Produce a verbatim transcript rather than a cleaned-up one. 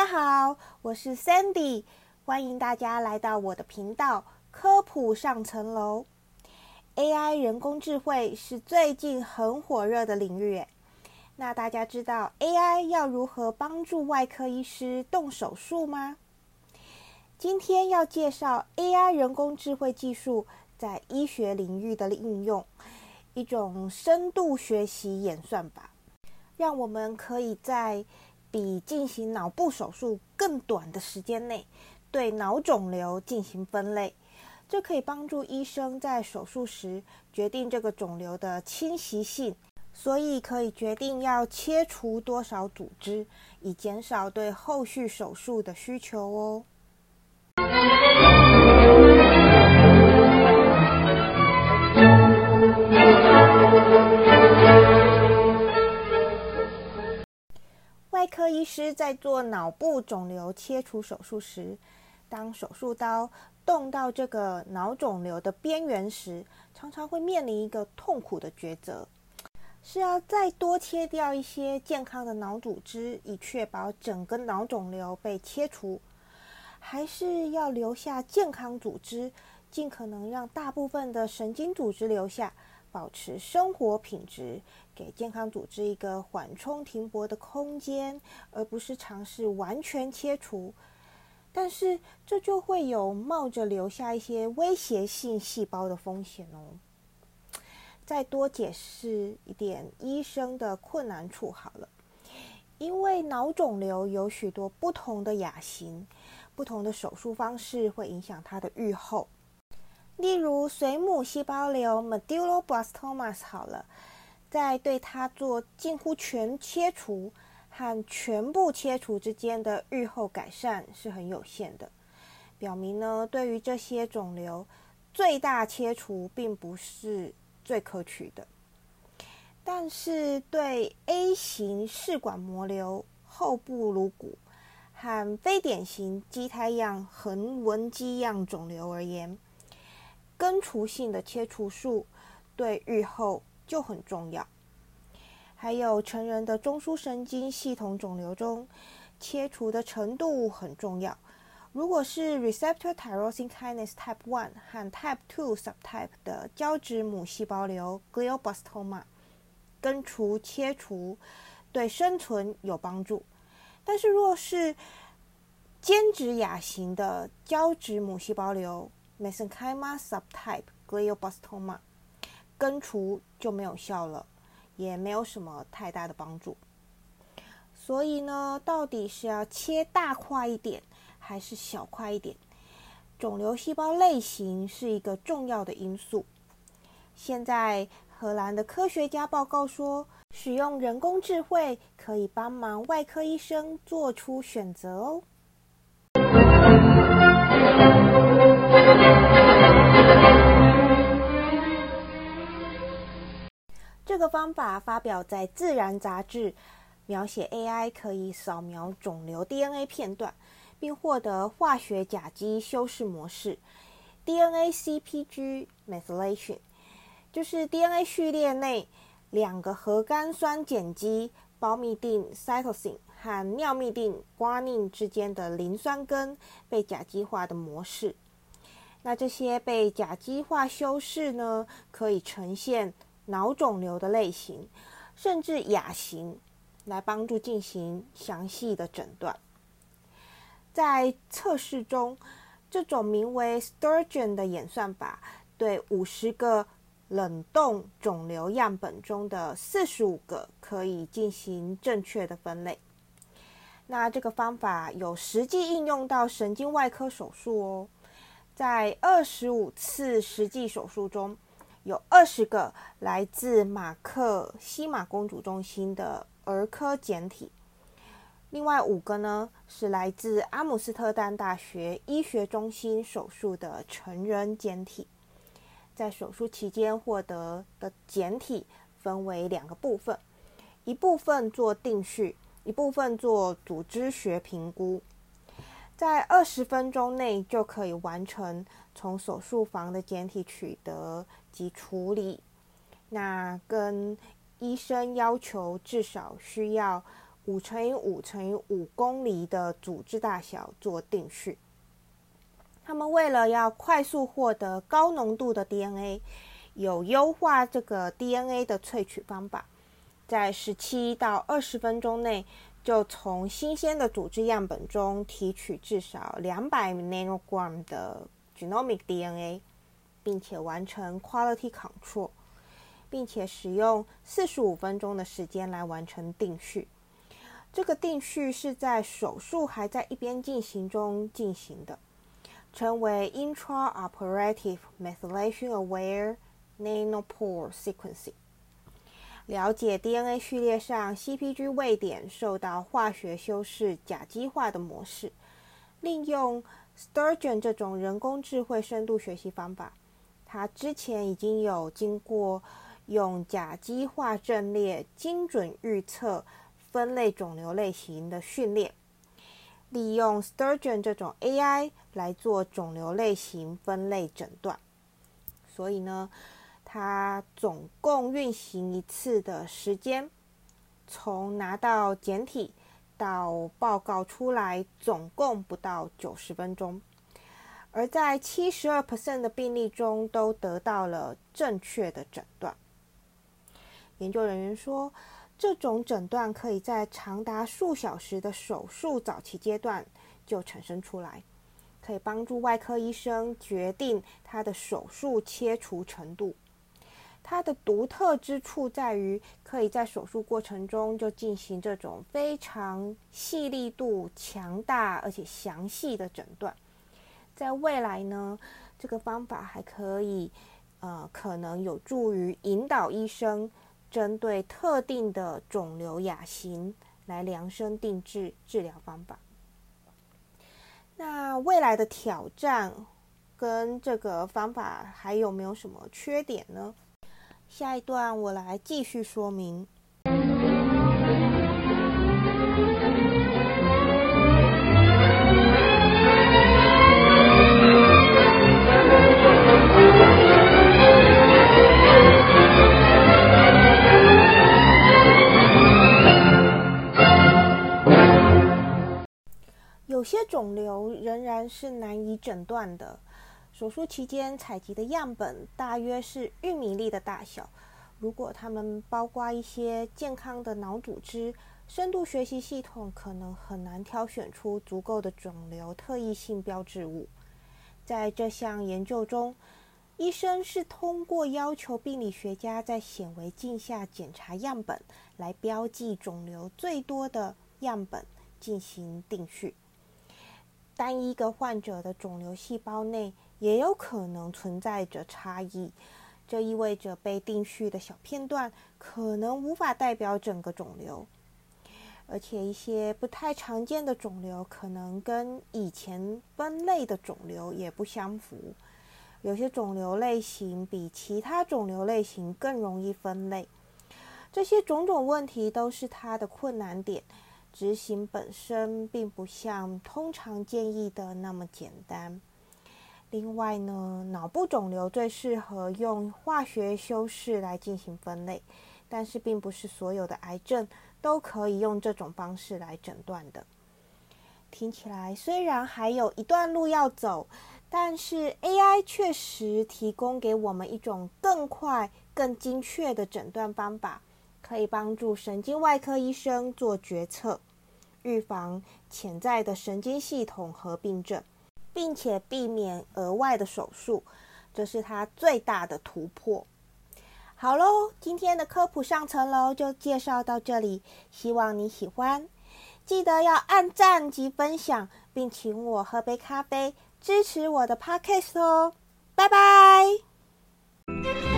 好，我是 Sandy， 欢迎大家来到我的频道科普上层楼。A I 人工智慧是最近很火热的领域耶。那大家知道 A I 要如何帮助外科医师动手术吗？今天要介绍 A I 人工智慧技术在医学领域的应用，一种深度学习演算法，让我们可以在比进行脑部手术更短的时间内对脑肿瘤进行分类。这可以帮助医生在手术时决定这个肿瘤的侵袭性，所以可以决定要切除多少组织，以减少对后续手术的需求哦。外科医师在做脑部肿瘤切除手术时，当手术刀动到这个脑肿瘤的边缘时，常常会面临一个痛苦的抉择，是要再多切掉一些健康的脑组织，以确保整个脑肿瘤被切除，还是要留下健康组织，尽可能让大部分的神经组织留下，保持生活品质，给健康组织一个缓冲停泊的空间，而不是尝试完全切除。但是这就会有冒着留下一些威胁性细胞的风险哦。再多解释一点医生的困难处好了，因为脑肿瘤有许多不同的亚型，不同的手术方式会影响它的预后。例如髓母细胞瘤 medulloblastomas 好了，在对它做近乎全切除和全部切除之间的预后改善是很有限的，表明呢，对于这些肿瘤，最大切除并不是最可取的。但是对 A 型视管膜瘤、后部颅骨和非典型畸胎样横纹肌样肿瘤而言，根除性的切除术对预后就很重要。还有成人的中枢神经系统肿瘤中，切除的程度很重要。如果是 receptor tyrosine kinase type one 和 type two subtype 的胶质母细胞瘤 glioblastoma， 根除切除对生存有帮助。但是若是间质亚型的胶质母细胞瘤 mesenchyma subtype glioblastoma， 根除就没有效了，也没有什么太大的帮助。所以呢，到底是要切大块一点还是小块一点，肿瘤细胞类型是一个重要的因素。现在荷兰的科学家报告说，使用人工智慧可以帮忙外科医生做出选择哦。这个方法发表在《自然》杂志，描写 A I 可以扫描肿瘤 D N A 片段，并获得化学甲基修饰模式 D N A C P G methylation， 就是 D N A 序列内两个核苷酸碱基胞嘧啶 cytosine 和尿嘧啶 guanine 之间的磷酸根被甲基化的模式。那这些被甲基化修饰呢，可以呈现脑肿瘤的类型，甚至亚型，来帮助进行详细的诊断。在测试中，这种名为 Sturgeon 的演算法对五十个冷冻肿瘤样本中的四十五个可以进行正确的分类。那这个方法有实际应用到神经外科手术哦，在二十五次实际手术中，有二十个来自马克西马公主中心的儿科简体，另外五个呢是来自阿姆斯特丹大学医学中心手术的成人简体。在手术期间获得的简体分为两个部分，一部分做定序，一部分做组织学评估。在二十分钟内就可以完成从手术房的简体取得及处理，那跟医生要求至少需要五乘以五乘以五公厘的组织大小做定序。他们为了要快速获得高浓度的 D N A， 有优化这个 D N A 的萃取方法，在十七到二十分钟内就从新鲜的组织样本中提取至少两百 nanogram 的 genomic D N A， 并且完成 quality control， 并且使用四十五分钟的时间来完成定序。这个定序是在手术还在一边进行中进行的，称为 Intraoperative Methylation Aware Nanopore Sequencing。 了解 D N A 序列上 C P G 位点受到化学修饰甲基化的模式，利用 Sturgeon 这种人工智慧深度学习方法，它之前已经有经过用甲基化阵列精准预测分类肿瘤类型的训练，利用 Sturgeon 这种 A I 来做肿瘤类型分类诊断。所以呢，它总共运行一次的时间，从拿到简体到报告出来，总共不到九十分钟。而在 百分之七十二 的病例中都得到了正确的诊断。研究人员说，这种诊断可以在长达数小时的手术早期阶段就产生出来，可以帮助外科医生决定他的手术切除程度。它的独特之处在于，可以在手术过程中就进行这种非常细粒度强大而且详细的诊断。在未来呢，这个方法还可以呃，可能有助于引导医生针对特定的肿瘤亚型来量身定制治疗方法。那未来的挑战跟这个方法还有没有什么缺点呢？下一段我来继续说明。有些肿瘤仍然是难以诊断的。手术期间采集的样本大约是玉米粒的大小，如果它们包括一些健康的脑组织，深度学习系统可能很难挑选出足够的肿瘤特异性标志物。在这项研究中，医生是通过要求病理学家在显微镜下检查样本，来标记肿瘤最多的样本进行定序。单一个患者的肿瘤细胞内也有可能存在着差异，这意味着被定序的小片段可能无法代表整个肿瘤，而且一些不太常见的肿瘤可能跟以前分类的肿瘤也不相符，有些肿瘤类型比其他肿瘤类型更容易分类。这些种种问题都是它的困难点，执行本身并不像通常建议的那么简单。另外呢，脑部肿瘤最适合用化学修饰来进行分类，但是并不是所有的癌症都可以用这种方式来诊断的。听起来虽然还有一段路要走，但是 A I 确实提供给我们一种更快、更精确的诊断方法，可以帮助神经外科医生做决策，预防潜在的神经系统合并症，并且避免额外的手术，这是它最大的突破。好咯，今天的科普上层楼就介绍到这里，希望你喜欢。记得要按赞及分享，并请我喝杯咖啡，支持我的 podcast 哦。拜拜。